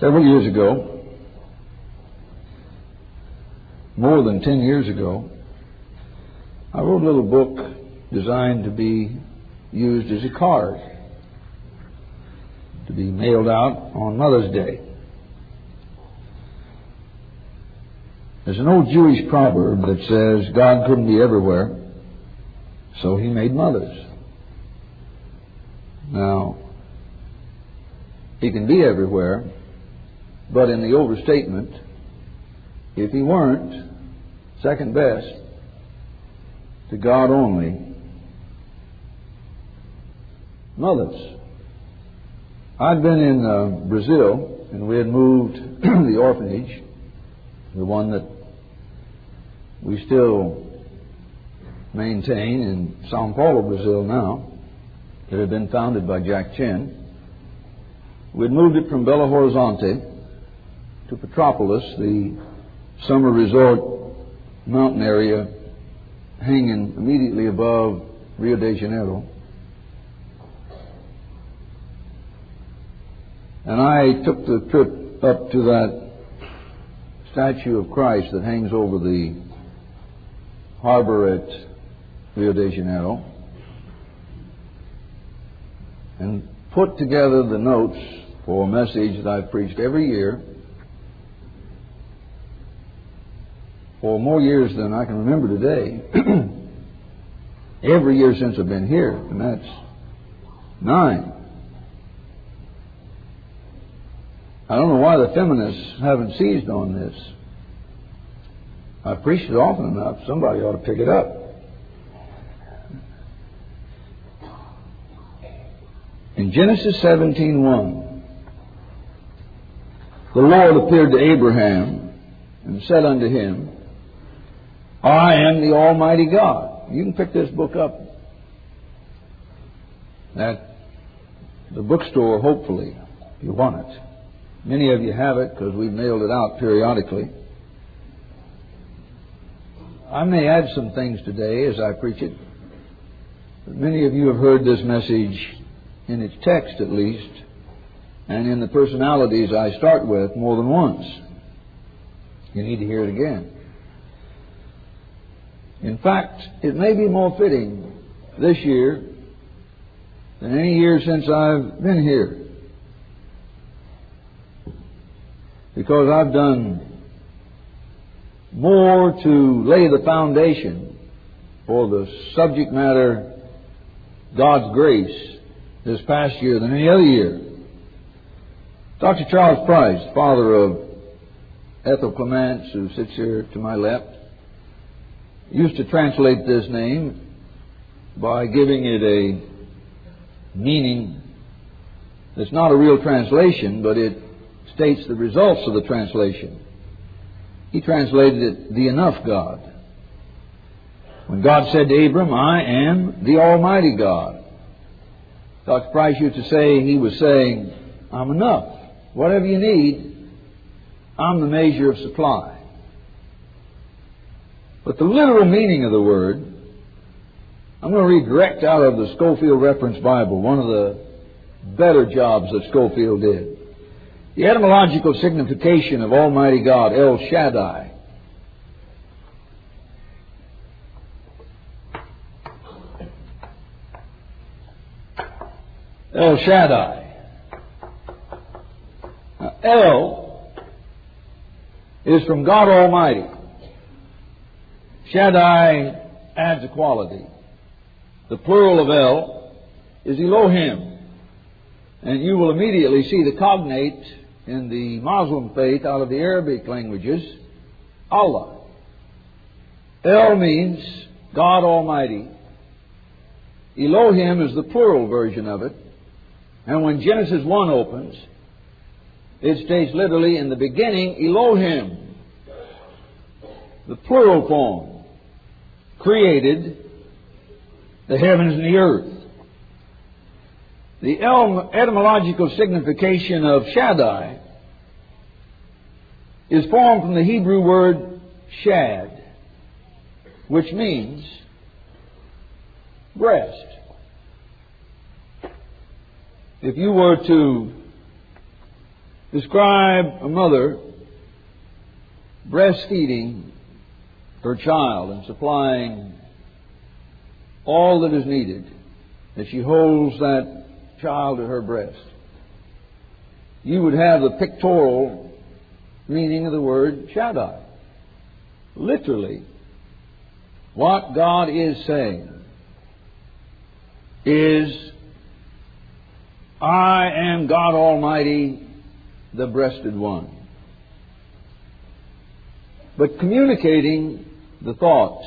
Several years ago, more than 10 years ago, I wrote a little book designed to be used as a card to be mailed out on Mother's Day. There's an old Jewish proverb that says God couldn't be everywhere, so He made mothers. Now, He can be everywhere, but in the overstatement, if He weren't second best to God only, mothers. I'd been in Brazil, and we had moved the orphanage, the one that we still maintain in Sao Paulo, Brazil now, that had been founded by Jack Chin. We'd moved it from Belo Horizonte to Petrópolis, the summer resort mountain area hanging immediately above Rio de Janeiro. And I took the trip up to that statue of Christ that hangs over the harbor at Rio de Janeiro and put together the notes for a message that I've preached every year for more years than I can remember today. Every year since I've been here, and that's 9. I don't know why the feminists haven't seized on this. I've preached it often enough. Somebody ought to pick it up. In Genesis 17:1, the Lord appeared to Abraham and said unto him, I am the Almighty God. You can pick this book up at the bookstore, hopefully, if you want it. Many of you have it because we've mailed it out periodically. I may add some things today as I preach it, but many of you have heard this message in its text at least, and in the personalities I start with more than once. You need to hear it again. In fact, it may be more fitting this year than any year since I've been here, because I've done more to lay the foundation for the subject matter, God's grace, this past year than any other year. Dr. Charles Price, father of Ethel Clements, who sits here to my left, used to translate this name by giving it a meaning that's not a real translation, but it states the results of the translation. He translated it, the enough God. When God said to Abram, I am the Almighty God, Dr. Price used to say, he was saying, I'm enough. Whatever you need, I'm the measure of supply. But the literal meaning of the word, I'm going to read direct out of the Scofield Reference Bible, one of the better jobs that Scofield did. The etymological signification of Almighty God, El Shaddai. El Shaddai. Now, El is from God Almighty. Shaddai adds a quality. The plural of El is Elohim. And you will immediately see the cognate in the Muslim faith out of the Arabic languages, Allah. El means God Almighty. Elohim is the plural version of it. And when Genesis 1 opens, it states literally, in the beginning, Elohim, the plural form, created the heavens and the earth. The etymological signification of Shaddai is formed from the Hebrew word shad, which means breast. If you were to describe a mother breastfeeding her child and supplying all that is needed as she holds that child at her breast. You would have the pictorial meaning of the word Shaddai. Literally, what God is saying is, I am God Almighty, the breasted one. But communicating the thought.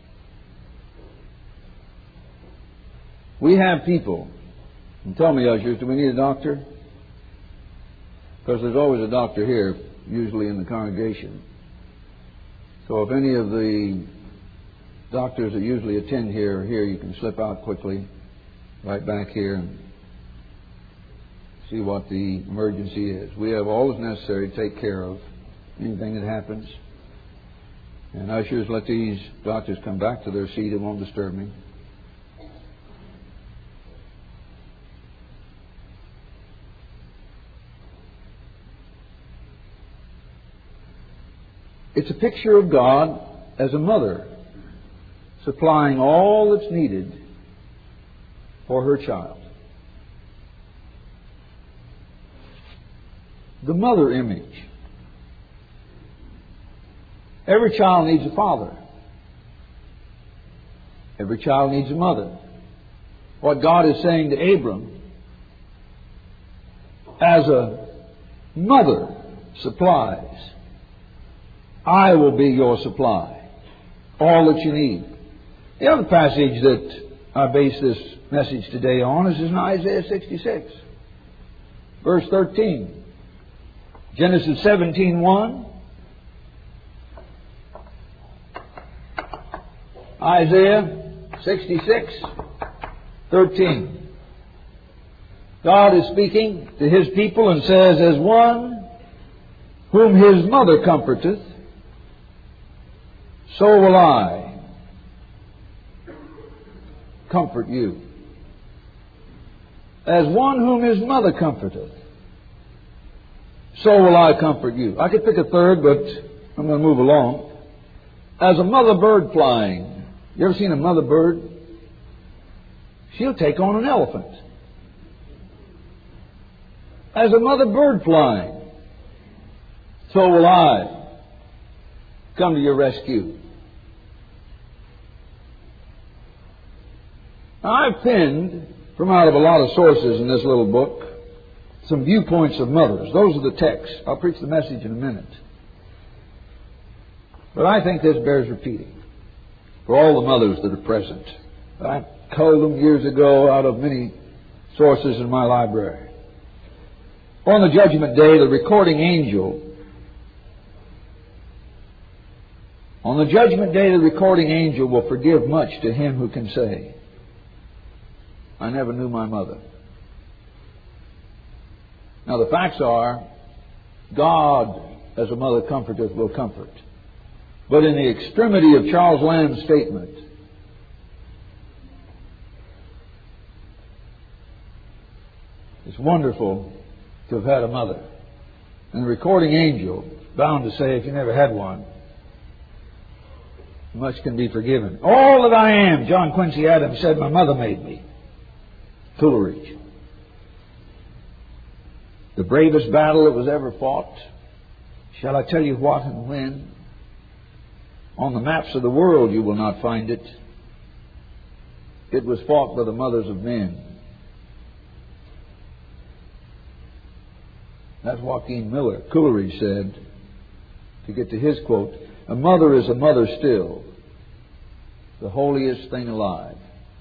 We have people, and tell me, ushers, do we need a doctor? Because there's always a doctor here, usually in the congregation. So if any of the doctors that usually attend here are here, you can slip out quickly, right back here, and see what the emergency is. We have all that's necessary to take care of anything that happens. And ushers, let these doctors come back to their seat. It won't disturb me. It's a picture of God as a mother supplying all that's needed for her child. The mother image. Every child needs a father. Every child needs a mother. What God is saying to Abram, as a mother supplies, I will be your supply. All that you need. The other passage that I base this message today on is in Isaiah 66, verse 13. Genesis 17:1. Isaiah 66:13. God is speaking to His people and says, as one whom His mother comforteth, so will I comfort you. As one whom His mother comforteth, so will I comfort you. I could pick a third, but I'm going to move along. As a mother bird flying. You ever seen a mother bird? She'll take on an elephant. As a mother bird flying, so will I come to your rescue. Now, I've pinned from out of a lot of sources in this little book some viewpoints of mothers. Those are the texts. I'll preach the message in a minute. But I think this bears repeating for all the mothers that are present. I culled them years ago out of many sources in my library. On the Judgment Day, the recording angel will forgive much to him who can say, I never knew my mother. Now the facts are, God as a mother comforteth will comfort. But in the extremity of Charles Lamb's statement, it's wonderful to have had a mother. And the recording angel is bound to say, if you never had one, much can be forgiven. All that I am, John Quincy Adams said, my mother made me. Coleridge. The bravest battle that was ever fought. Shall I tell you what and when? On the maps of the world you will not find it. It was fought by the mothers of men. That's Joaquin Miller. Coleridge said, to get to his quote, a mother is a mother still, the holiest thing alive.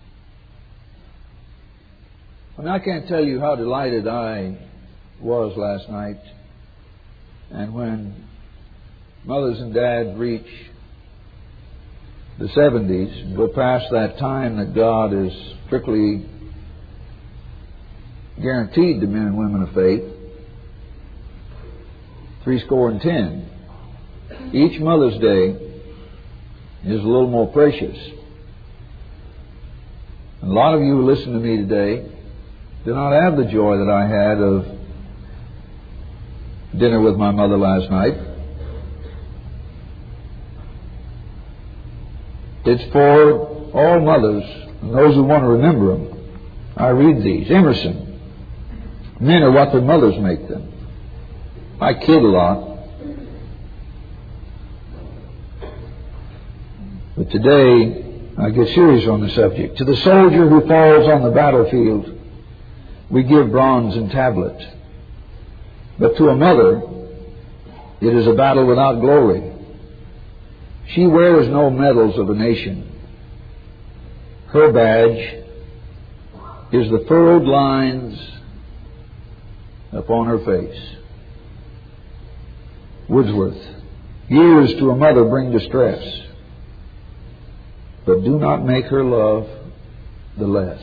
And I can't tell you how delighted I was last night. And when mothers and dads reach the 70s and go past that time that God is strictly guaranteed to men and women of faith, 70. Each Mother's Day is a little more precious. And a lot of you who listen to me today do not have the joy that I had of dinner with my mother last night. It's for all mothers and those who want to remember them. I read these. Emerson. Men are what their mothers make them. I kid a lot. But today, I get serious on the subject. To the soldier who falls on the battlefield, we give bronze and tablet. But to a mother, it is a battle without glory. She wears no medals of a nation. Her badge is the furrowed lines upon her face. Wordsworth. Years to a mother bring distress, but do not make her love the less.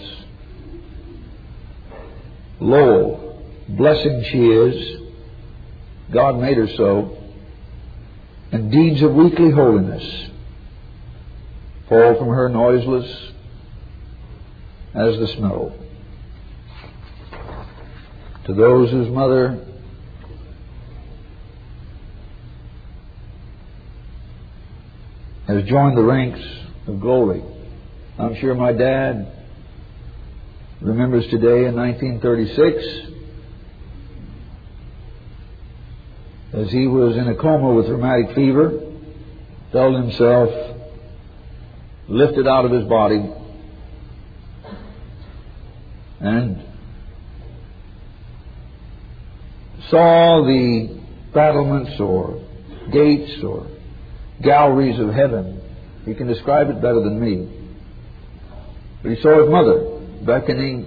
Lowell. Blessing she is, God made her so, and deeds of weekly holiness fall from her noiseless as the snow. To those whose mother has joined the ranks of glory. I'm sure my dad remembers today in 1936, as he was in a coma with rheumatic fever, felt himself lifted out of his body and saw the battlements or gates or galleries of heaven. He can describe it better than me. But he saw his mother beckoning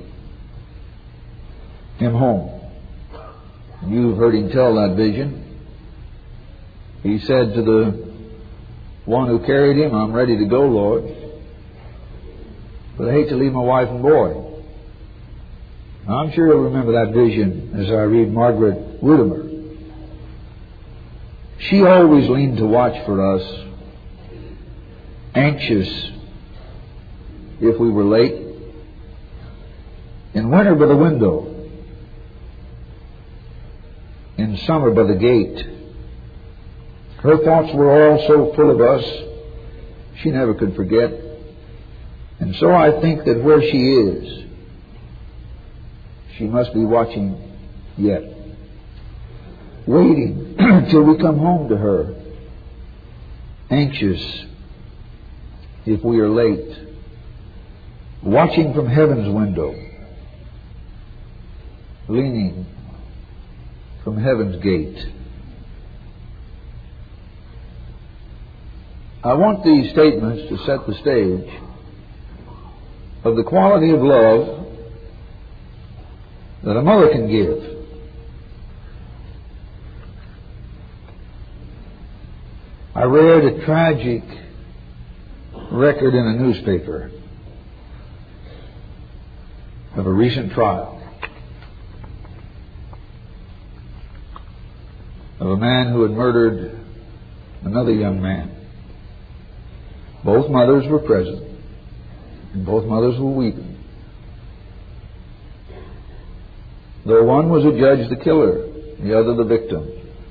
him home. You've heard him tell that vision. He said to the one who carried him, "I'm ready to go, Lord, but I hate to leave my wife and boy." Now, I'm sure you'll remember that vision as I read Margaret Whittimer. She always leaned to watch for us, anxious if we were late. In winter by the window, in summer by the gate. Her thoughts were all so full of us, she never could forget. And so I think that where she is, she must be watching yet, waiting till we come home to her, anxious if we are late, watching from heaven's window, leaning from heaven's gate. I want these statements to set the stage of the quality of love that a mother can give. I read a tragic record in a newspaper of a recent trial of a man who had murdered another young man. Both mothers were present, and both mothers were weeping. Though one was adjudged the killer, the other the victim.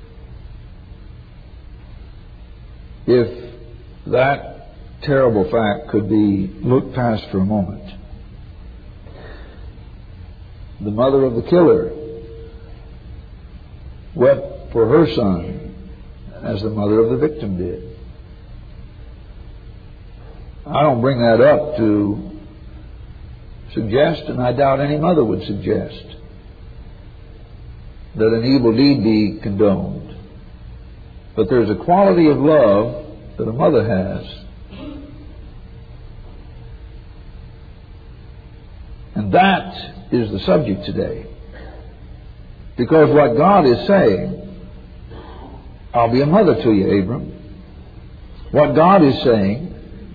If that terrible fact could be looked past for a moment, the mother of the killer wept for her son as the mother of the victim did. I don't bring that up to suggest, and I doubt any mother would suggest, that an evil deed be condoned. But there's a quality of love that a mother has. And that is the subject today. Because what God is saying, I'll be a mother to you, Abram. What God is saying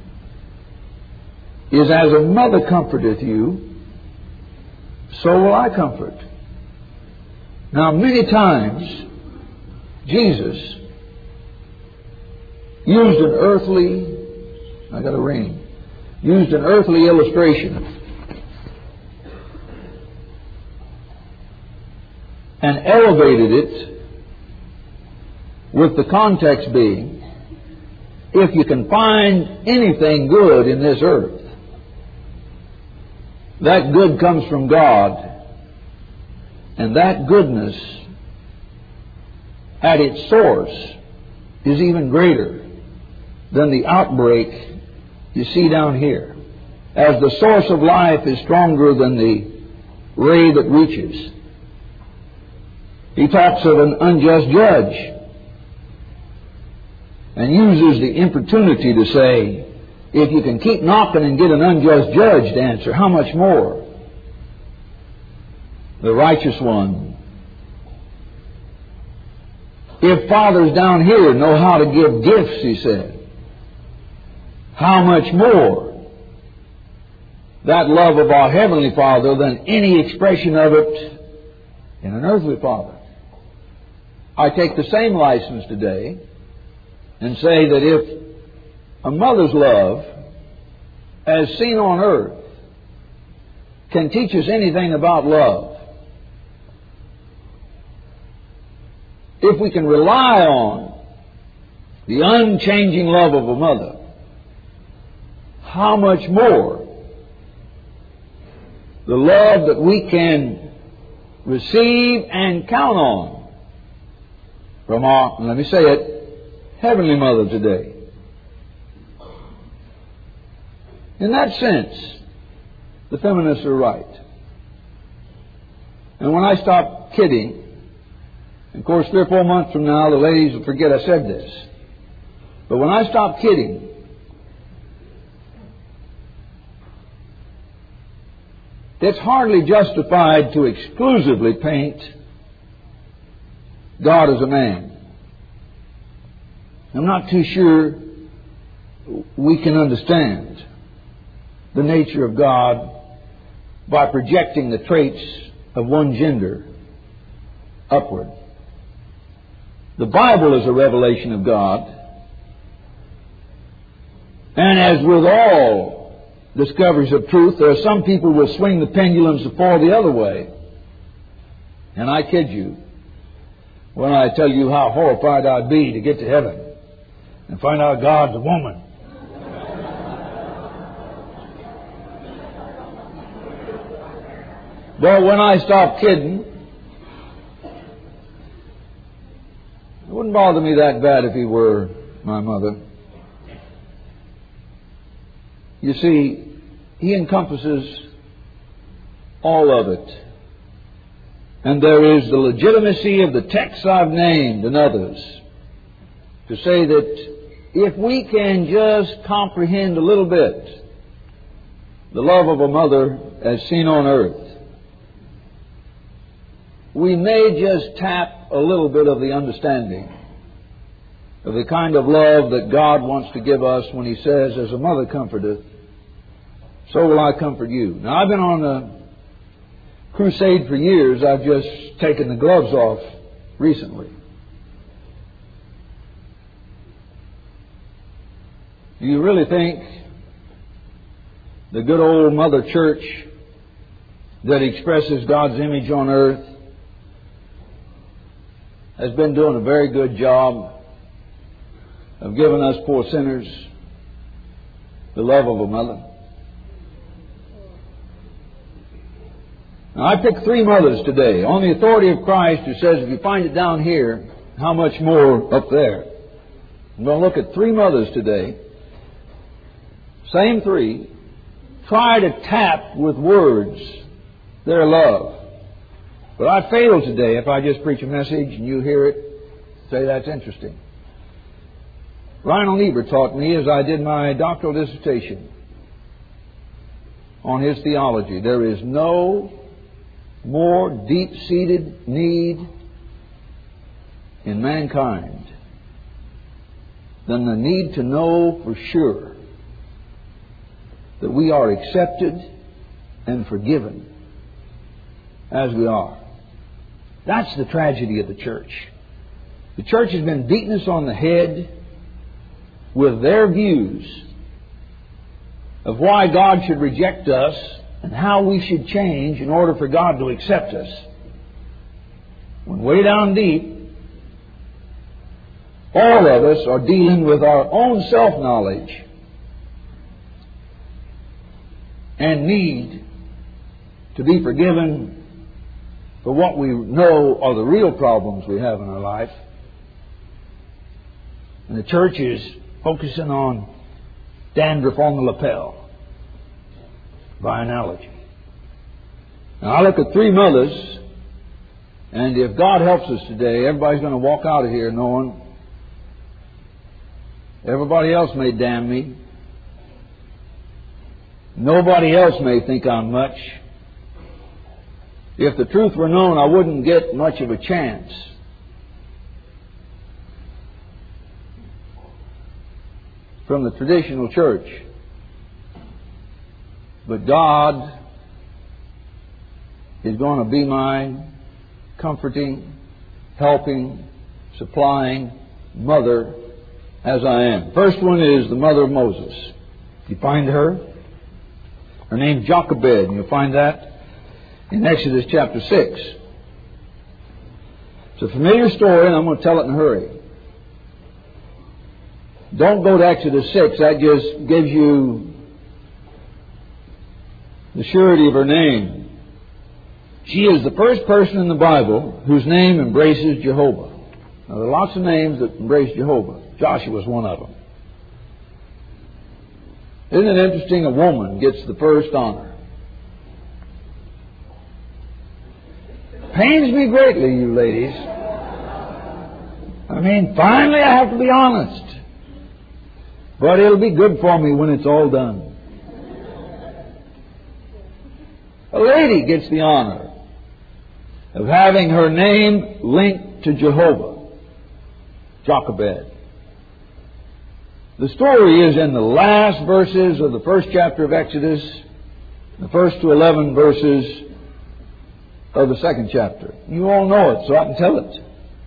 is, as a mother comforteth you, so will I comfort. Now, many times, Jesus used an earthly illustration and elevated it with the context being, if you can find anything good in this earth, that good comes from God, and that goodness at its source is even greater than the outbreak you see down here. As the source of life is stronger than the ray that reaches. He talks of an unjust judge and uses the importunity to say, if you can keep knocking and get an unjust judge to answer, how much more the righteous one? If fathers down here know how to give gifts, he said, how much more that love of our Heavenly Father than any expression of it in an earthly father. I take the same license today and say that if a mother's love, as seen on earth, can teach us anything about love, if we can rely on the unchanging love of a mother, how much more the love that we can receive and count on from our, let me say it, Heavenly Mother today. In that sense, the feminists are right. And when I stop kidding, of course 3 or 4 months from now the ladies will forget I said this, but when I stop kidding, it's hardly justified to exclusively paint God as a man. I'm not too sure we can understand the nature of God by projecting the traits of one gender upward. The Bible is a revelation of God, and as with all discoveries of truth, there are some people who will swing the pendulums so far the other way. And I kid you when I tell you how horrified I'd be to get to heaven and find out God's a woman. But when I stop kidding, it wouldn't bother me that bad if he were my mother. You see, he encompasses all of it. And there is the legitimacy of the texts I've named and others to say that if we can just comprehend a little bit the love of a mother as seen on earth, we may just tap a little bit of the understanding of the kind of love that God wants to give us when He says, as a mother comforteth, so will I comfort you. Now, I've been on a crusade for years. I've just taken the gloves off recently. Do you really think the good old Mother Church that expresses God's image on earth has been doing a very good job of giving us poor sinners the love of a mother? Now, I picked 3 mothers today on the authority of Christ, who says if you find it down here, how much more up there? I'm going to look at 3 mothers today. Same 3. Try to tap with words their love. But I fail today if I just preach a message and you hear it, say that's interesting. Lionel Niebuhr taught me as I did my doctoral dissertation on his theology, there is no more deep-seated need in mankind than the need to know for sure that we are accepted and forgiven as we are. That's the tragedy of the church. The church has been beating us on the head with their views of why God should reject us and how we should change in order for God to accept us. When way down deep, All of us are dealing with our own self-knowledge and need to be forgiven for what we know are the real problems we have in our life. And the church is focusing on dandruff on the lapel, by analogy. Now, I look at three mothers, and if God helps us today, everybody's going to walk out of here knowing everybody else may damn me. Nobody else may think I'm much. If the truth were known, I wouldn't get much of a chance. From the traditional church. But God is going to be my comforting, helping, supplying mother as I am. First one is the mother of Moses. You find her? Her name's Jochebed, and you'll find that in Exodus chapter 6. It's a familiar story, and I'm going to tell it in a hurry. Don't go to Exodus 6. That just gives you the surety of her name. She is the first person in the Bible whose name embraces Jehovah. Now, there are lots of names that embrace Jehovah. Joshua is one of them. Isn't it interesting? A woman gets the first honor. Pains me greatly, you ladies. I mean, finally I have to be honest. But it'll be good for me when it's all done. A lady gets the honor of having her name linked to Jehovah. Jochebed. The story is in the last verses of the first chapter of Exodus, the first to 11 verses of the second chapter. You all know it, so I can tell it.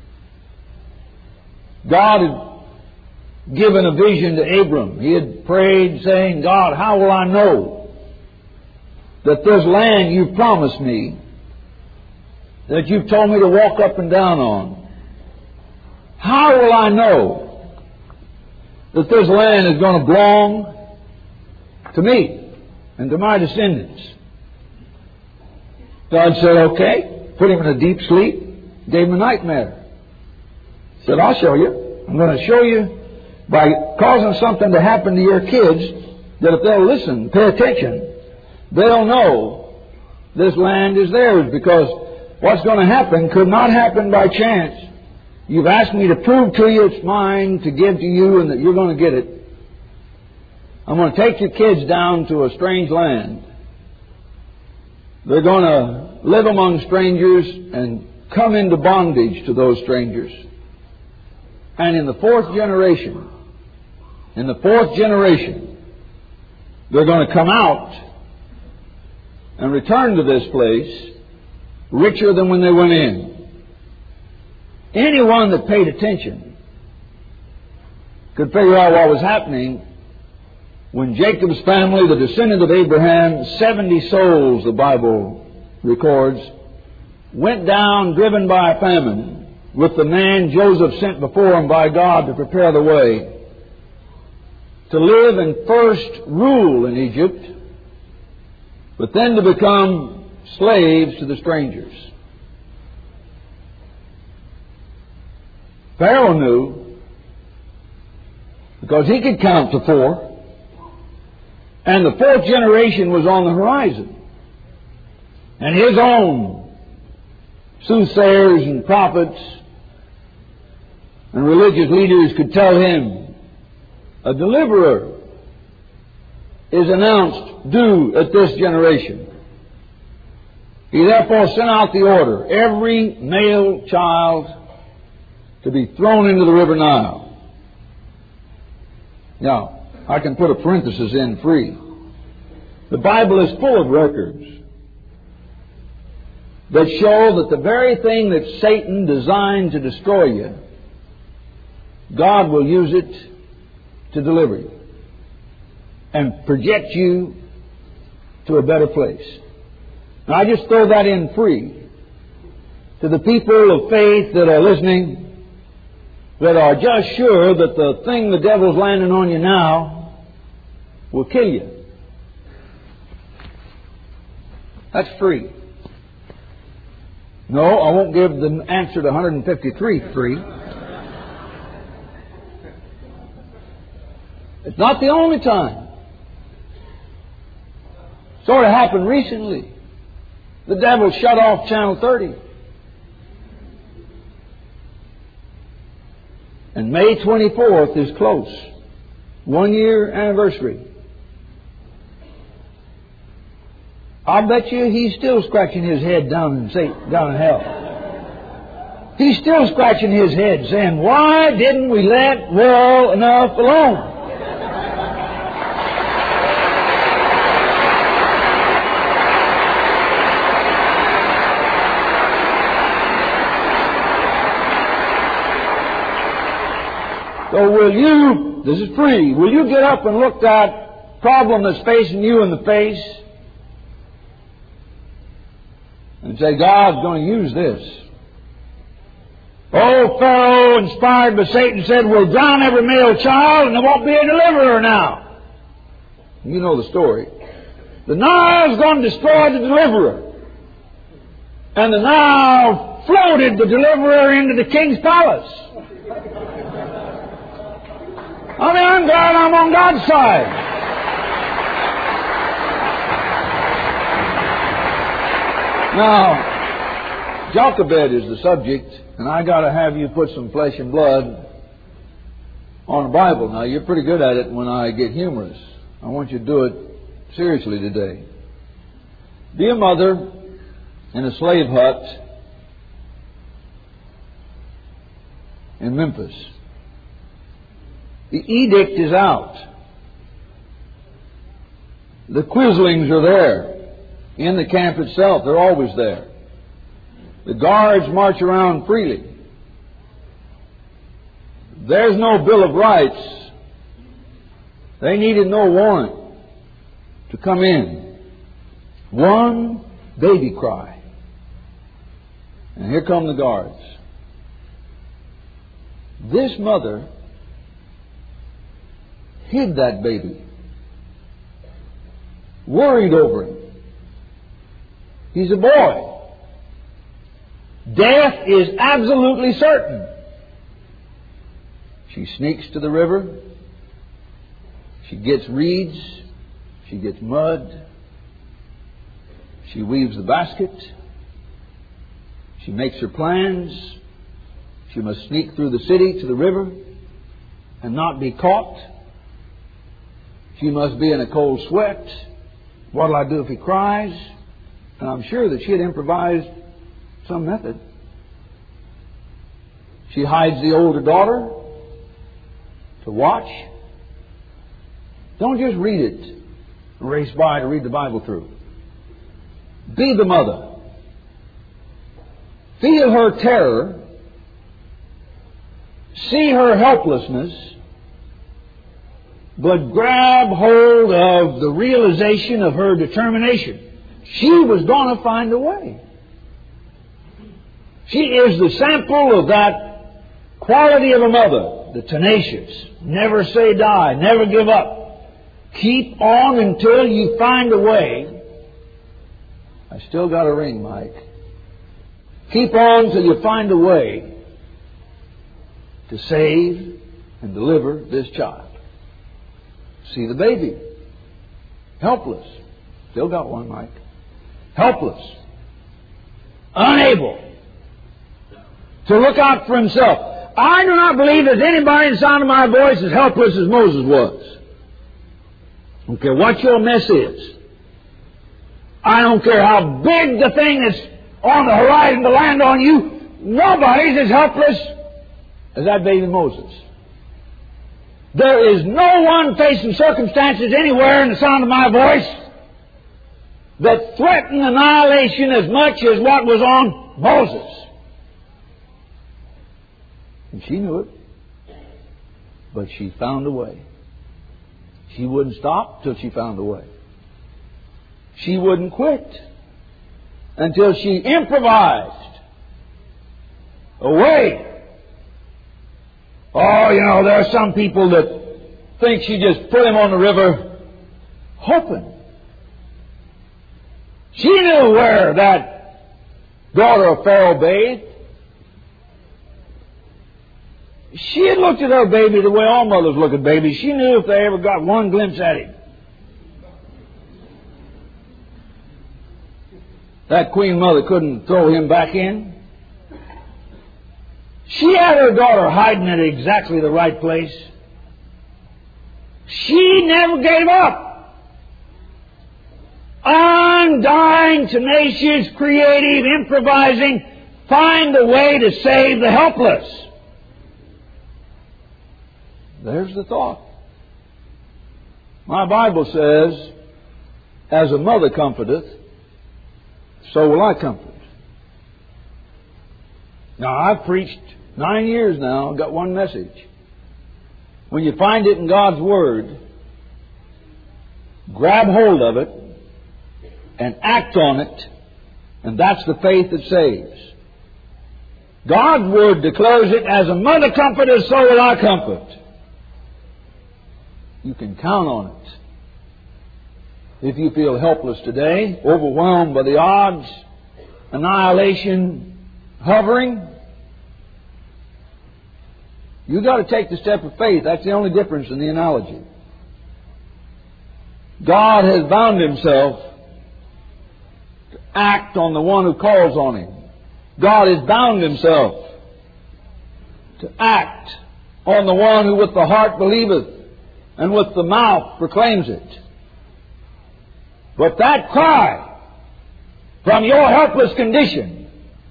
God had given a vision to Abram. He had prayed, saying, God, how will I know that this land you've promised me, that you've told me to walk up and down on, how will I know that this land is going to belong to me and to my descendants? God said, okay. Put him in a deep sleep. Gave him a nightmare. Said, I'll show you. I'm going to show you by causing something to happen to your kids that if they'll listen, pay attention, they'll know this land is theirs, because what's going to happen could not happen by chance. You've asked me to prove to you it's mine to give to you and that you're going to get it. I'm going to take your kids down to a strange land. They're going to live among strangers and come into bondage to those strangers. And in the fourth generation, they're going to come out and return to this place richer than when they went in. Anyone that paid attention could figure out what was happening when Jacob's family, the descendant of Abraham, 70 souls, the Bible records, went down driven by a famine with the man Joseph sent before him by God to prepare the way to live and first rule in Egypt, but then to become slaves to the strangers. Pharaoh knew, because he could count to 4, and the fourth generation was on the horizon. And his own soothsayers and prophets and religious leaders could tell him, a deliverer is announced due at this generation. He therefore sent out the order, every male child to be thrown into the river Nile. Now, I can put a parenthesis in free. The Bible is full of records that show that the very thing that Satan designed to destroy you, God will use it to deliver you and project you to a better place. Now, I just throw that in free to the people of faith that are listening, that are just sure that the thing the devil's landing on you now will kill you. That's free. No, I won't give the answer to 153 free. It's not the only time. Sort of happened recently. The devil shut off Channel 30. And May 24th is close. 1 year anniversary. I'll bet you he's still scratching his head down in hell. He's still scratching his head saying, why didn't we let well enough alone? So will you, this is free, will you get up and look that problem that's facing you in the face and say, God's going to use this? Oh, Pharaoh, inspired by Satan, said, we'll drown every male child and there won't be a deliverer now. You know the story. The Nile's going to destroy the deliverer. And the Nile floated the deliverer into the king's palace. I mean, I'm glad I'm on God's side. Now, Jochebed is the subject, and I got to have you put some flesh and blood on the Bible. Now, you're pretty good at it when I get humorous. I want you to do it seriously today. Be a mother in a slave hut in Memphis. The edict is out. The quislings are there in the camp itself. They're always there. The guards march around freely. There's no Bill of Rights. They needed no warrant to come in. One baby cry. And here come the guards. This mother hid that baby. Worried over him. He's a boy. Death is absolutely certain. She sneaks to the river. She gets reeds. She gets mud. She weaves the basket. She makes her plans. She must sneak through the city to the river and not be caught. She must be in a cold sweat. What'll I do if he cries? And I'm sure that she had improvised some method. She hides the older daughter to watch. Don't just read it, race by to read the Bible through. Be the mother. Feel her terror. See her helplessness. But grab hold of the realization of her determination. She was going to find a way. She is the sample of that quality of a mother, the tenacious, never say die, never give up. Keep on until you find a way. I still got a ring, Mike. Keep on till you find a way to save and deliver this child. See the baby. Helpless. Still got one, Mike. Helpless. Unable to look out for himself. I do not believe there's anybody in the sound of my voice as helpless as Moses was. I don't care what your mess is. I don't care how big the thing that's on the horizon to land on you. Nobody's as helpless as that baby Moses. There is no one facing circumstances anywhere in the sound of my voice that threatened annihilation as much as what was on Moses. And she knew it. But she found a way. She wouldn't stop till she found a way. She wouldn't quit until she improvised a way Oh, you know, there are some people that think she just put him on the river hoping. She knew where that daughter of Pharaoh bathed. She had looked at her baby the way all mothers look at babies. She knew if they ever got one glimpse at him, that queen mother couldn't throw him back in. She had her daughter hiding at exactly the right place. She never gave up. Undying, tenacious, creative, improvising, find a way to save the helpless. There's the thought. My Bible says, as a mother comforteth, so will I comfort. Now, I've preached 9 years now, I've got one message. When you find it in God's Word, grab hold of it and act on it, and that's the faith that saves. God's Word declares it, as a mother comforteth, so will I comfort. You can count on it. If you feel helpless today, overwhelmed by the odds, annihilation hovering, you've got to take the step of faith. That's the only difference in the analogy. God has bound Himself to act on the one who calls on Him. God has bound Himself to act on the one who with the heart believeth and with the mouth proclaims it. But that cry from your helpless condition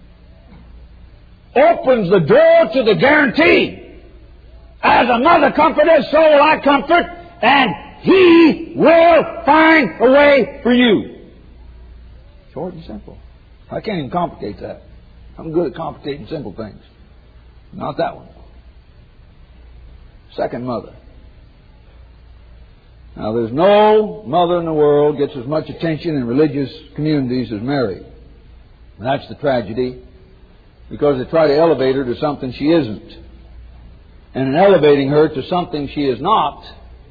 opens the door to the guarantee. As a mother comforteth, so will I comfort, and He will find a way for you. Short and simple. I can't even complicate that. I'm good at complicating simple things. Not that one. Second mother. Now, there's no mother in the world gets as much attention in religious communities as Mary. And that's the tragedy, because they try to elevate her to something she isn't. And in elevating her to something she is not,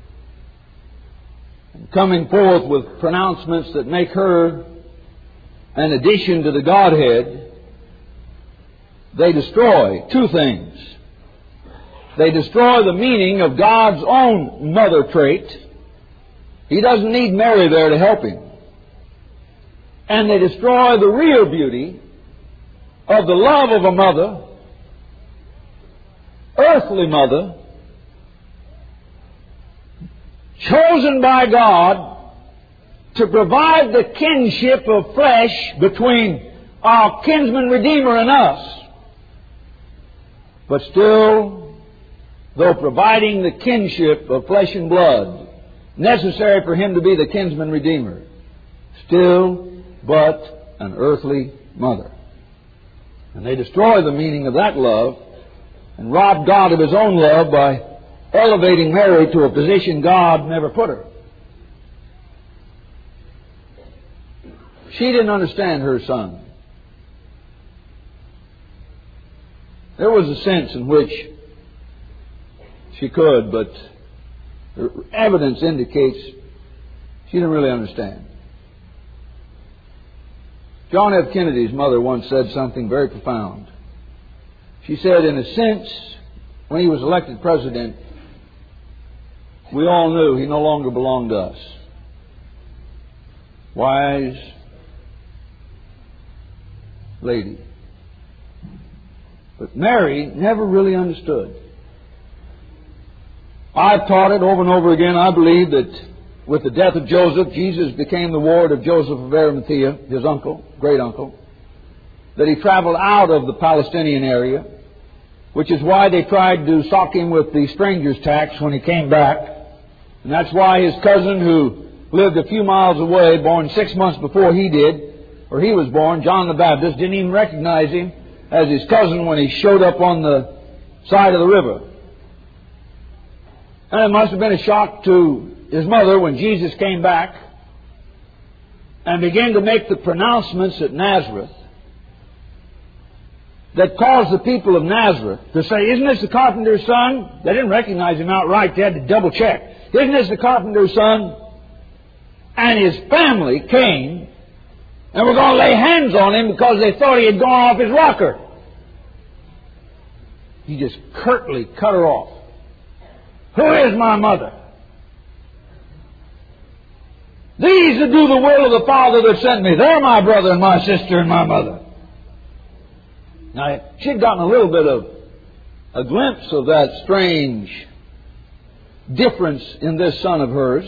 and coming forth with pronouncements that make her an addition to the Godhead, they destroy two things. They destroy the meaning of God's own mother trait. He doesn't need Mary there to help Him. And they destroy the real beauty of the love of a mother, earthly mother, chosen by God to provide the kinship of flesh between our kinsman Redeemer and us. But still, though providing the kinship of flesh and blood, necessary for Him to be the kinsman Redeemer, still but an earthly mother. And they destroy the meaning of that love and rob God of His own love by elevating Mary to a position God never put her. She didn't understand her Son. There was a sense in which she could, but the evidence indicates she didn't really understand. John F. Kennedy's mother once said something very profound. She said, in a sense, when he was elected president, we all knew he no longer belonged to us. Wise lady. But Mary never really understood. I've taught it over and over again. I believe that with the death of Joseph, Jesus became the ward of Joseph of Arimathea, his uncle, great uncle. That he traveled out of the Palestinian area, which is why they tried to sock him with the stranger's tax when he came back. And that's why his cousin, who lived a few miles away, born 6 months before he did, or he was born, John the Baptist, didn't even recognize him as his cousin when he showed up on the side of the river. And it must have been a shock to his mother when Jesus came back and began to make the pronouncements at Nazareth. that caused the people of Nazareth to say, "Isn't this the carpenter's son?" They didn't recognize him outright. They had to double check. "Isn't this the carpenter's son?" And his family came and were going to lay hands on him because they thought he had gone off his rocker. He just curtly cut her off. "Who is my mother?" "These that do the will of the Father that sent me. They're my brother and my sister and my mother." Now, she'd gotten a little bit of a glimpse of that strange difference in this son of hers.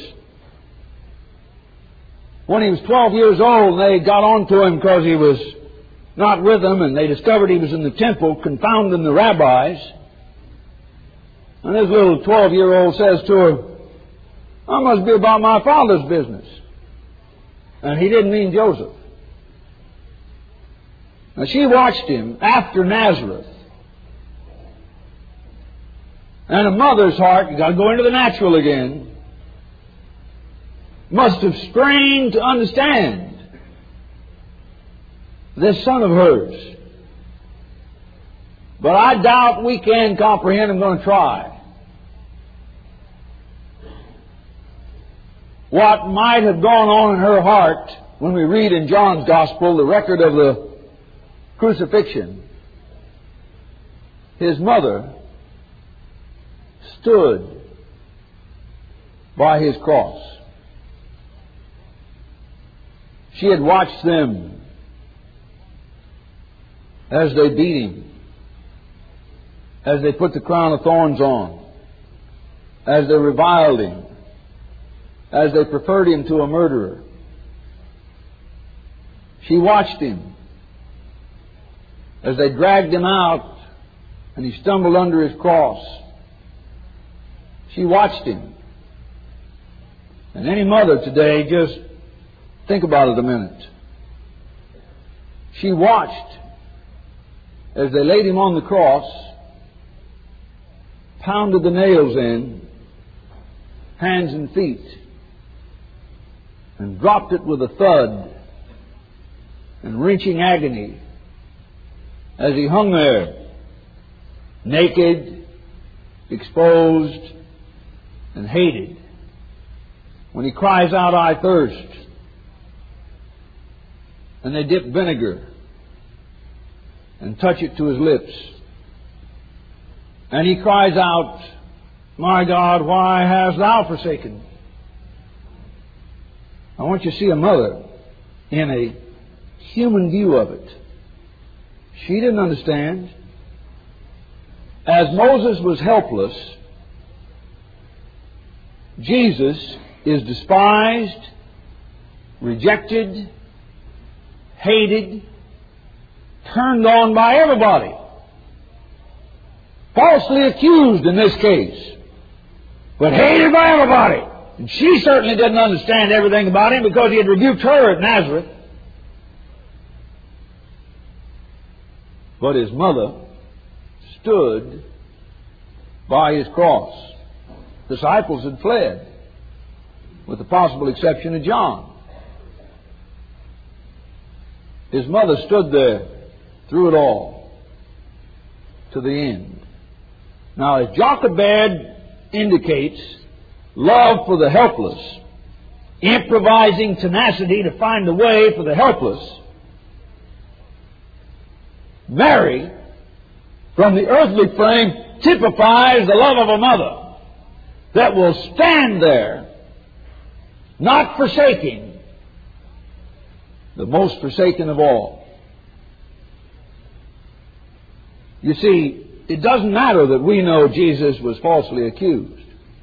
When he was 12 years old, they got on to him because he was not with them, and they discovered he was in the temple, confounding the rabbis. And this little 12-year-old says to her, "I must be about my father's business." And he didn't mean Joseph. Now, she watched him after Nazareth. And a mother's heart, you've got to go into the natural again, must have strained to understand this son of hers. But I doubt we can comprehend. I'm going to try. What might have gone on in her heart when we read in John's Gospel the record of the crucifixion. His mother stood by his cross. She had watched them as they beat him, as they put the crown of thorns on, as they reviled him, as they preferred him to a murderer. She watched him as they dragged him out and he stumbled under his cross. She watched him. And any mother today, just think about it a minute. She watched as they laid him on the cross, pounded the nails in, hands and feet, and dropped it with a thud and wrenching agony as he hung there, naked, exposed, and hated. When he cries out, "I thirst," and they dip vinegar and touch it to his lips, and he cries out, "My God, why hast thou forsaken me?" I want you to see a mother in a human view of it. She didn't understand. As Moses was helpless, Jesus is despised, rejected, hated, turned on by everybody. Falsely accused in this case, but hated by everybody. And she certainly didn't understand everything about him because he had rebuked her at Nazareth. But his mother stood by his cross. Disciples had fled, with the possible exception of John. His mother stood there through it all, to the end. Now, as Jochebed indicates, love for the helpless, improvising tenacity to find a way for the helpless, Mary, from the earthly frame, typifies the love of a mother that will stand there, not forsaking the most forsaken of all. You see, it doesn't matter that we know Jesus was falsely accused.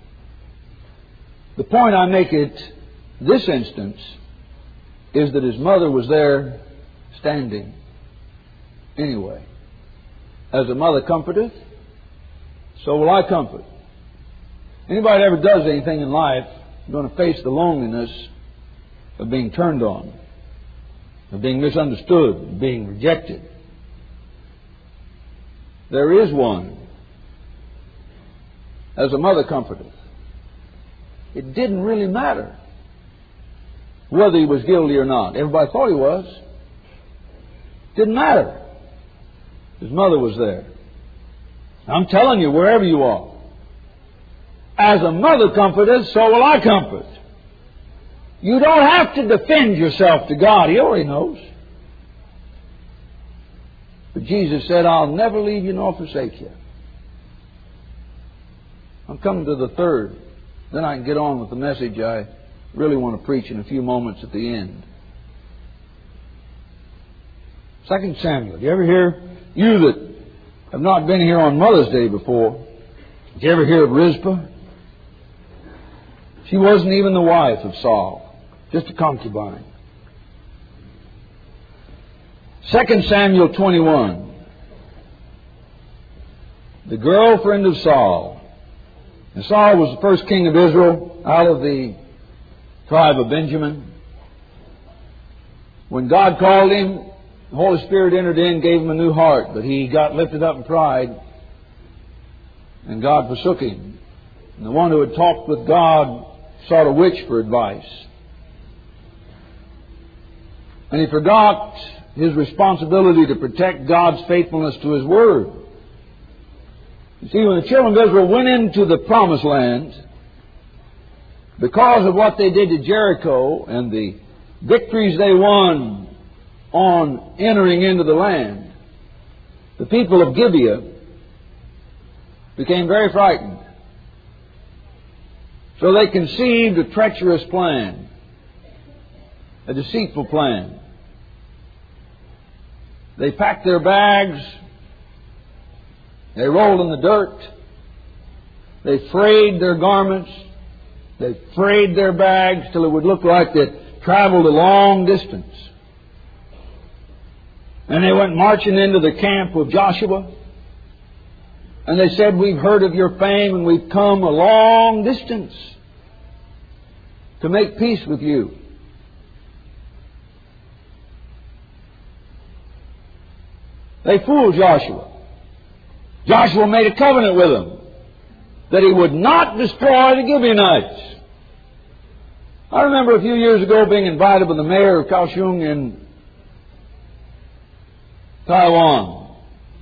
The point I make at this instance is that his mother was there standing anyway. As a mother comforteth, so will I comfort. Anybody that ever does anything in life is going to face the loneliness of being turned on, of being misunderstood, of being rejected. There is one. As a mother comforteth. It didn't really matter whether he was guilty or not. Everybody thought he was. Didn't matter. His mother was there. I'm telling you, wherever you are, as a mother comforted, so will I comfort. You don't have to defend yourself to God. He already knows. But Jesus said, I'll never leave you nor forsake you. I'm coming to the third. Then I can get on with the message I really want to preach in a few moments at the end. 2 Samuel. You ever hear, you that have not been here on Mother's Day before, did you ever hear of Rizpah? She wasn't even the wife of Saul, just a concubine. 2 Samuel 21. The girlfriend of Saul. And Saul was the first king of Israel out of the tribe of Benjamin. When God called him, the Holy Spirit entered in, gave him a new heart, but he got lifted up in pride, and God forsook him. And the one who had talked with God sought a witch for advice. And he forgot his responsibility to protect God's faithfulness to His Word. You see, when the children of Israel went into the Promised Land, because of what they did to Jericho and the victories they won on entering into the land, the people of Gibeah became very frightened. So they conceived a treacherous plan, a deceitful plan. They packed their bags. They rolled in the dirt. They frayed their garments. They frayed their bags till it would look like they'd traveled a long distance. And they went marching into the camp of Joshua. And they said, we've heard of your fame and we've come a long distance to make peace with you. They fooled Joshua. Joshua made a covenant with them that he would not destroy the Gibeonites. I remember a few years ago being invited by the mayor of Kaohsiung in Taiwan.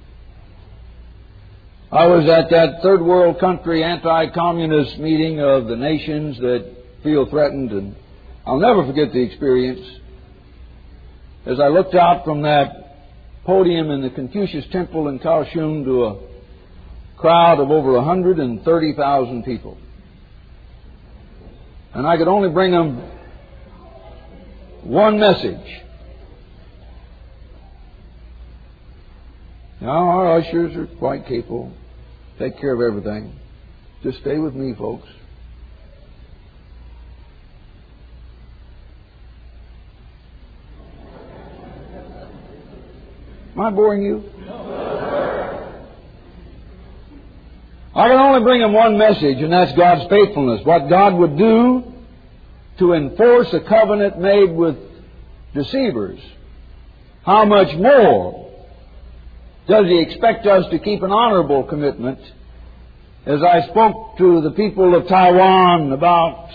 I was at that third world country anti-communist meeting of the nations that feel threatened, and I'll never forget the experience. As I looked out from that podium in the Confucius Temple in Kaohsiung to a crowd of over 130,000 people. And I could only bring them one message. Now, our ushers are quite capable. Take care of everything. Just stay with me, folks. Am I boring you? I can only bring them one message, and that's God's faithfulness. What God would do to enforce a covenant made with deceivers. How much more does He expect us to keep an honorable commitment? As I spoke to the people of Taiwan about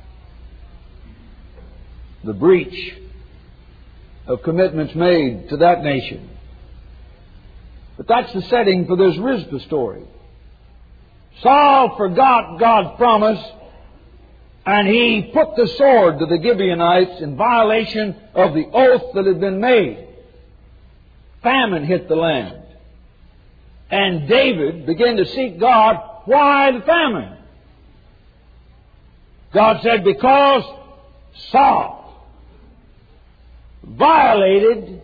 the breach of commitments made to that nation. But that's the setting for this Rizpah story. Saul forgot God's promise, and he put the sword to the Gibeonites in violation of the oath that had been made. Famine hit the land. And David began to seek God. Why the famine? God said, because Saul violated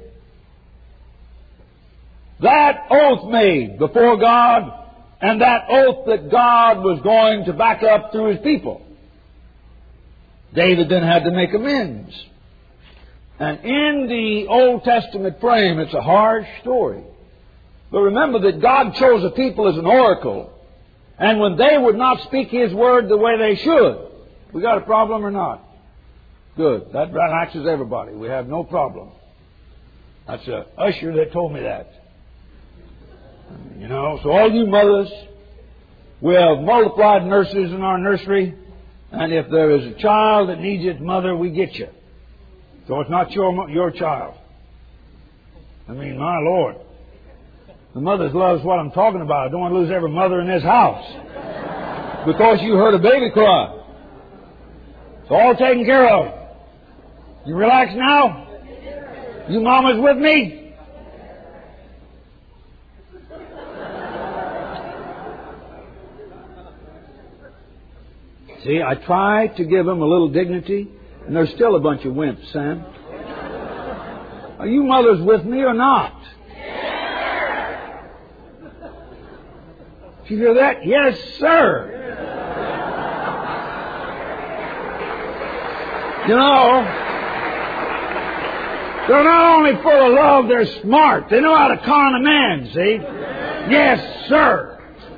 that oath made before God, and that oath that God was going to back up through His people. David then had to make amends. And in the Old Testament frame, it's a harsh story. But remember that God chose a people as an oracle. And when they would not speak His word the way they should, we got a problem or not? Good. That relaxes everybody. We have no problem. That's an usher that told me that. You know, so all you mothers, we have multiplied nurses in our nursery, and if there is a child that needs its mother, we get you. So it's not your child. I mean, my Lord. The mothers loves what I'm talking about. I don't want to lose every mother in this house because you heard a baby cry. It's all taken care of. You relax now? You mamas with me? See, I try to give them a little dignity, and there's still a bunch of wimps, Sam. Are you mothers with me or not? Did you hear that? Yes, sir. You know, they're not only full of love, they're smart. They know how to con a man, see? Yes, sir.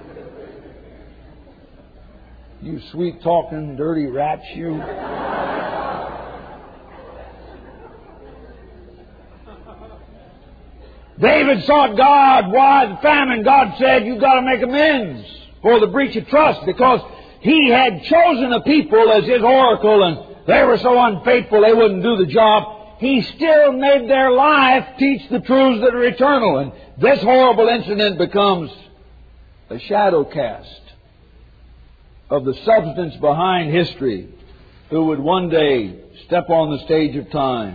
You sweet-talking, dirty rats, you. David sought God. Why? The famine. God said, you've got to make amends for the breach of trust, because He had chosen a people as His oracle, and they were so unfaithful they wouldn't do the job. He still made their life teach the truths that are eternal. And this horrible incident becomes a shadow cast of the substance behind history, who would one day step on the stage of time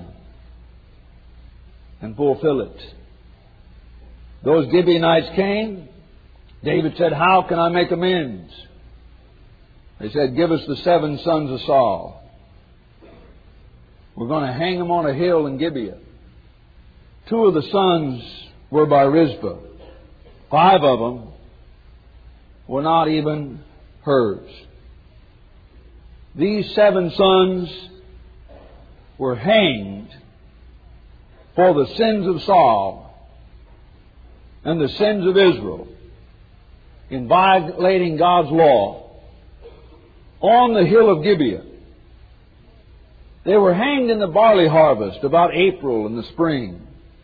and fulfill it. Those Gibeonites came. David said, how can I make amends? They said, give us the 7 sons of Saul. We're going to hang them on a hill in Gibeah. 2 of the sons were by Rizpah. 5 of them were not even hers. These 7 sons were hanged for the sins of Saul and the sins of Israel in violating God's law on the hill of Gibeah. They were hanged in the barley harvest about April in the spring.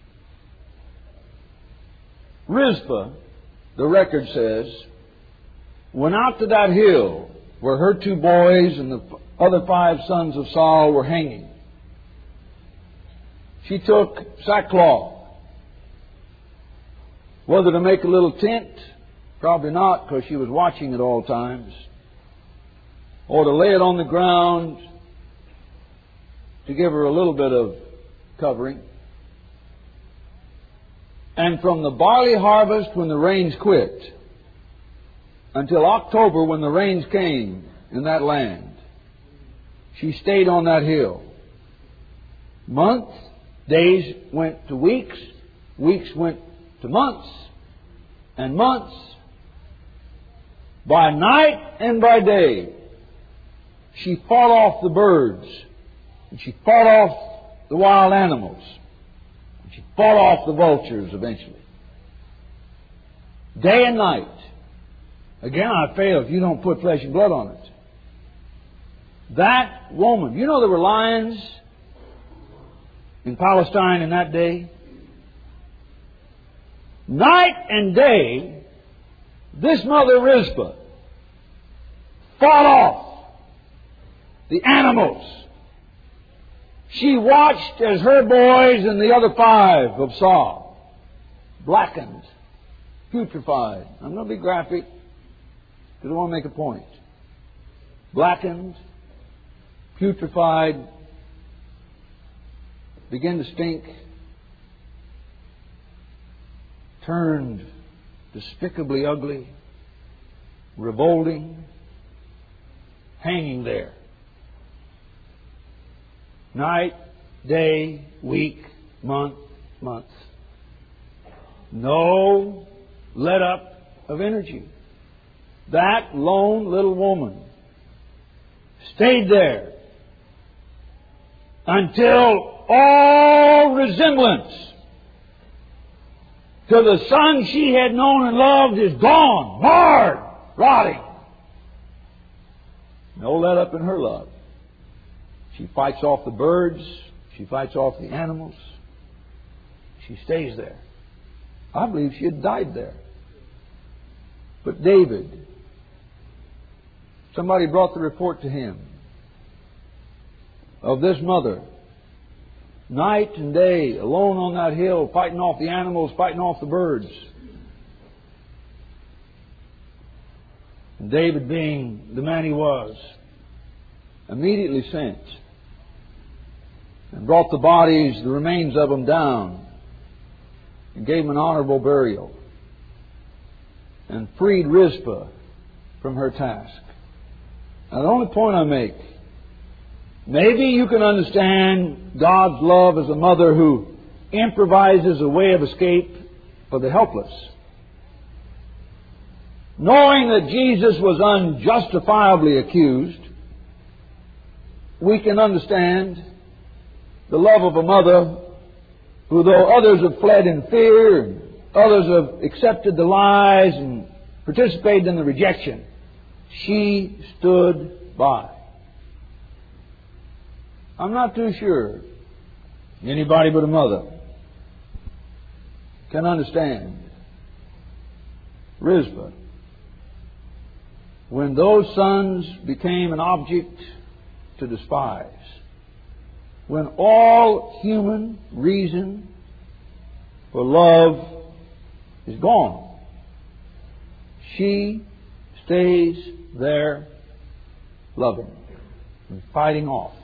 Rizpah, the record says, went out to that hill where her 2 boys and the other 5 sons of Saul were hanging. She took sackcloth. Whether to make a little tent, probably not, because she was watching at all times, or to lay it on the ground to give her a little bit of covering. And from the barley harvest when the rains quit until October when the rains came in that land, she stayed on that hill. Months, days went to weeks, weeks went to months, and months. By night and by day, she fought off the birds, and she fought off the wild animals, and she fought off the vultures eventually. Day and night. Again, I fail if you don't put flesh and blood on it. That woman, you know there were lions in Palestine in that day? Night and day, this mother Rizpah fought off the animals. She watched as her boys and the other 5 of Saul blackened, putrefied. I'm going to be graphic because I want to make a point. Blackened, putrefied, began to stink, turned despicably ugly, revolting, hanging there. Night, day, week, month, month. No let up of energy. That lone little woman stayed there until all resemblance to the son she had known and loved is gone, marred, rotting. No let up in her love. She fights off the birds. She fights off the animals. She stays there. I believe she had died there. But David, somebody brought the report to him of this mother, night and day, alone on that hill, fighting off the animals, fighting off the birds. And David, being the man he was, immediately sent and brought the bodies, the remains of them, down and gave them an honorable burial and freed Rizpah from her task. Now, the only point I make, maybe you can understand God's love as a mother who improvises a way of escape for the helpless. Knowing that Jesus was unjustifiably accused, we can understand the love of a mother who, though others have fled in fear and others have accepted the lies and participated in the rejection, she stood by. I'm not too sure anybody but a mother can understand Rizpah when those sons became an object to despise, when all human reason for love is gone. She stays there loving and fighting off.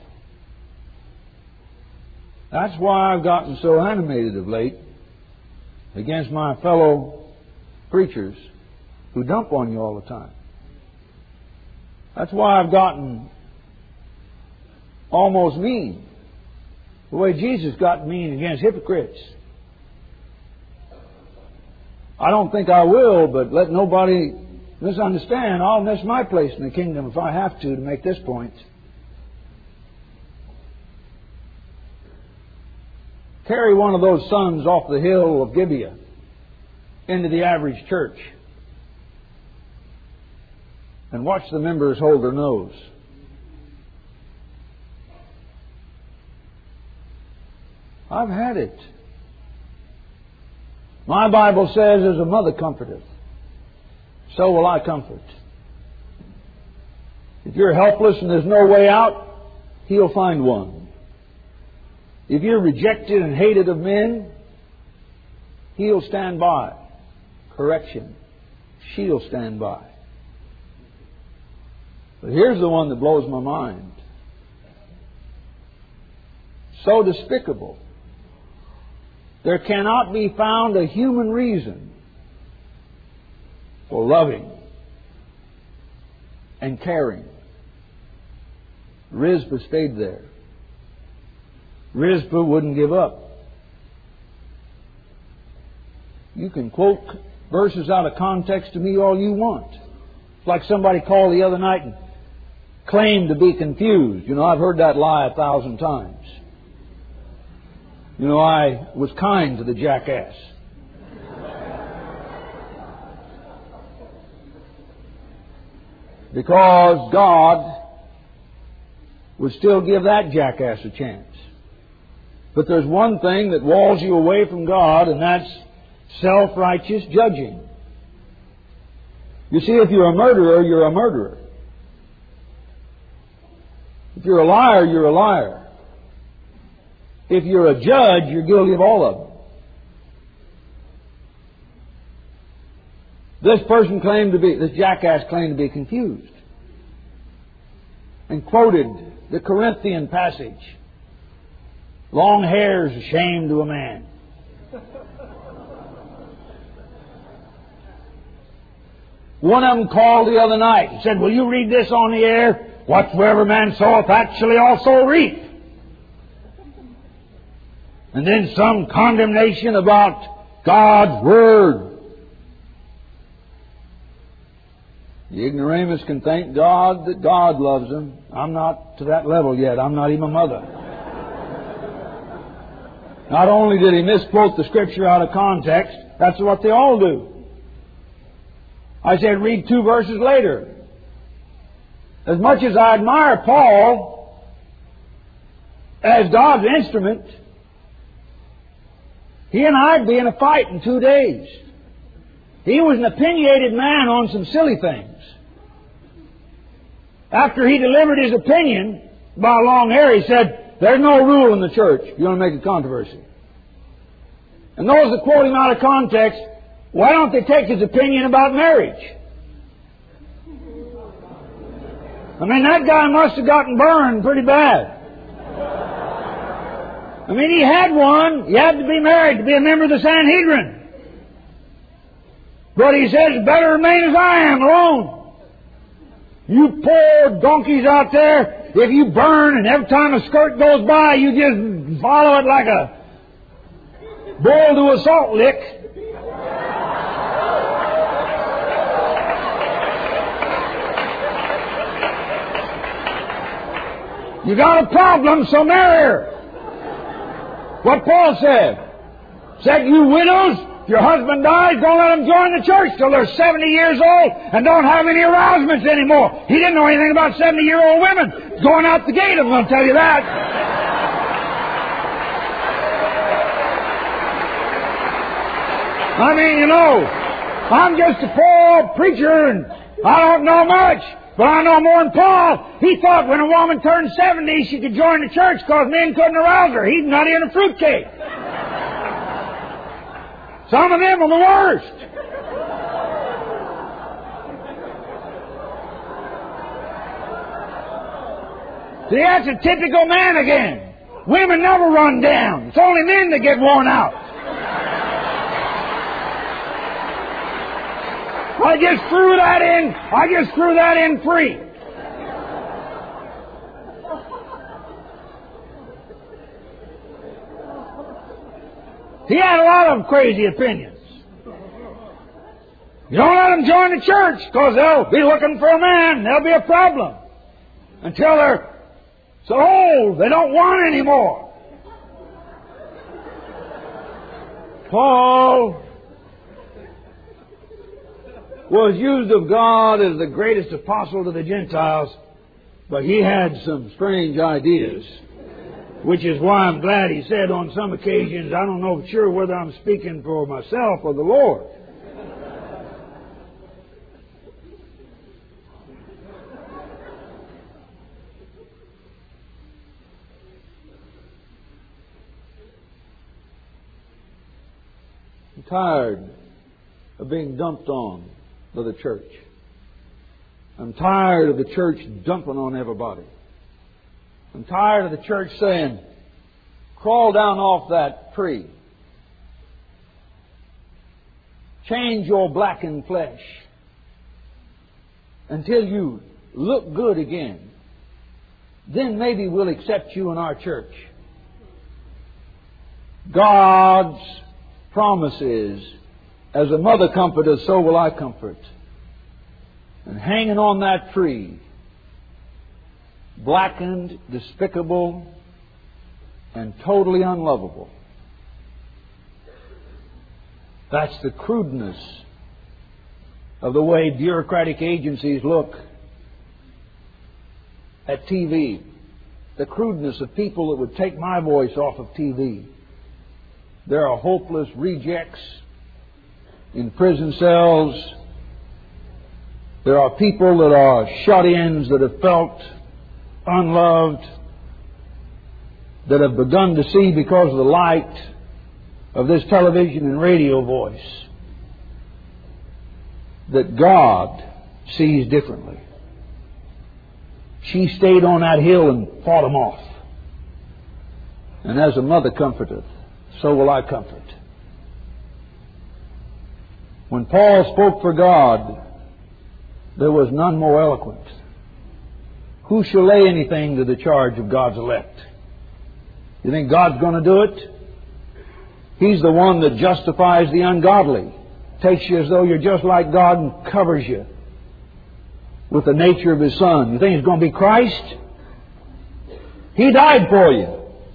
That's why I've gotten so animated of late against my fellow preachers who dump on you all the time. That's why I've gotten almost mean, the way Jesus got mean against hypocrites. I don't think I will, but let nobody misunderstand. I'll miss my place in the kingdom if I have to make this point. Carry one of those sons off the hill of Gibeah into the average church and watch the members hold their nose. I've had it. My Bible says, as a mother comforteth, so will I comfort. If you're helpless and there's no way out, He'll find one. If you're rejected and hated of men, He'll stand by. Correction. She'll stand by. But here's the one that blows my mind. So despicable. There cannot be found a human reason for loving and caring. Rizpah stayed there. Rizpah wouldn't give up. You can quote verses out of context to me all you want. It's like somebody called the other night and claimed to be confused. You know, I've heard that lie 1,000 times. You know, I was kind to the jackass. Because God would still give that jackass a chance. But there's one thing that walls you away from God, and that's self-righteous judging. You see, if you're a murderer, you're a murderer. If you're a liar, you're a liar. If you're a judge, you're guilty of all of them. This jackass claimed to be confused and quoted the Corinthian passage. Long hair's a shame to a man. One of them called the other night and said, will you read this on the air? Whatsoever man soweth, that shall he also reap. And then some condemnation about God's Word. The ignoramus can thank God that God loves them. I'm not to that level yet. I'm not even a mother. Not only did he misquote the Scripture out of context, that's what they all do. I said, read 2 verses later. As much as I admire Paul as God's instrument, he and I'd be in a fight in 2 days. He was an opinionated man on some silly things. After he delivered his opinion about long hair, he said, there's no rule in the church if you want to make a controversy. And those that quote him out of context, why don't they take his opinion about marriage? I mean, that guy must have gotten burned pretty bad. I mean, he had one. He had to be married to be a member of the Sanhedrin. But he says, better remain as I am, alone. You poor donkeys out there, if you burn and every time a skirt goes by, you just follow it like a bull to a salt lick. You got a problem, so marry her. What Paul said, you widows, if your husband dies, don't let them join the church till they're 70 years old and don't have any arousements anymore. He didn't know anything about 70-year-old women going out the gate, I'm going to tell you that. I mean, you know, I'm just a poor preacher and I don't know much. But I know more than Paul. He thought when a woman turned 70, she could join the church because men couldn't arouse her. He's nutty in a fruitcake. Some of them are the worst. See, that's a typical man again. Women never run down. It's only men that get worn out. I just threw that in free. He had a lot of crazy opinions. You don't let them join the church because they'll be looking for a man. There'll be a problem. Until they're so old they don't want any more. Paul was used of God as the greatest apostle to the Gentiles, but he had some strange ideas, which is why I'm glad he said on some occasions, I don't know for sure whether I'm speaking for myself or the Lord. I'm tired of being dumped on by the church. I'm tired of the church dumping on everybody. I'm tired of the church saying, crawl down off that tree. Change your blackened flesh until you look good again. Then maybe we'll accept you in our church. God's promise is, as a mother comforteth, so will I comfort. And hanging on that tree, blackened, despicable, and totally unlovable. That's the crudeness of the way bureaucratic agencies look at TV. The crudeness of people that would take my voice off of TV. There are hopeless rejects in prison cells. There are people that are shut-ins that have felt unloved, that have begun to see because of the light of this television and radio voice that God sees differently. She stayed on that hill and fought them off. And as a mother comforteth, so will I comfort. When Paul spoke for God, there was none more eloquent. Who shall lay anything to the charge of God's elect? You think God's going to do it? He's the one that justifies the ungodly. Takes you as though you're just like God and covers you with the nature of His Son. You think it's going to be Christ? He died for you.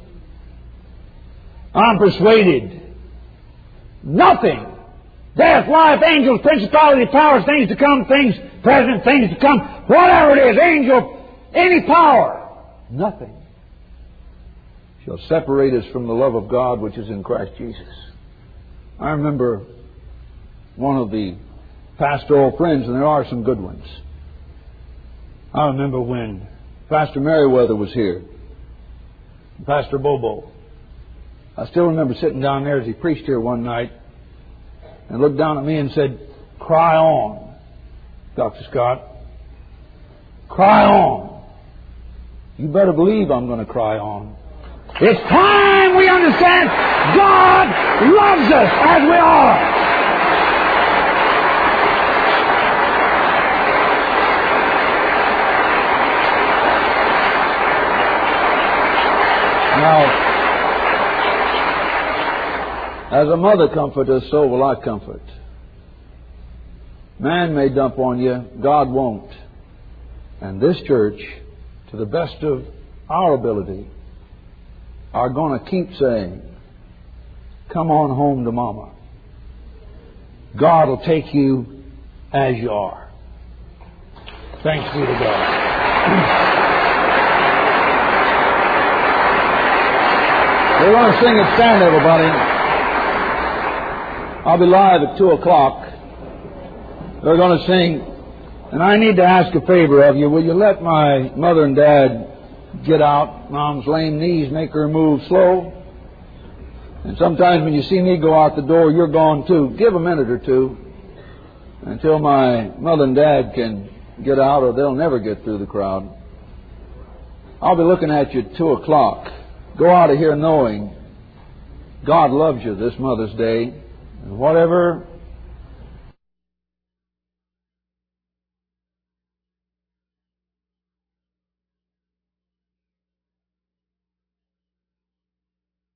I'm persuaded nothing, death, life, angels, principality, powers, things to come, things present, things to come, whatever it is, angel, any power, nothing shall separate us from the love of God which is in Christ Jesus. I remember one of the pastoral friends, and there are some good ones. I remember when Pastor Merriweather was here, Pastor Bobo. I still remember sitting down there as he preached here one night and looked down at me and said, "Cry on, Dr. Scott. Cry on. You better believe I'm going to cry on. It's time we understand God loves us as we are. Now, as a mother comforteth, so will I comfort. Man may dump on you, God won't. And this church, to the best of our ability, are going to keep saying, come on home to Mama. God will take you as you are. Thanks be to God. We're going to sing at stand, everybody. I'll be live at 2 o'clock. They're going to sing, and I need to ask a favor of you. Will you let my mother and dad get out? Mom's lame knees make her move slow. And sometimes when you see me go out the door, you're gone too. Give a minute or two until my mother and dad can get out, or they'll never get through the crowd. I'll be looking at you at 2 o'clock. Go out of here knowing God loves you this Mother's Day. And whatever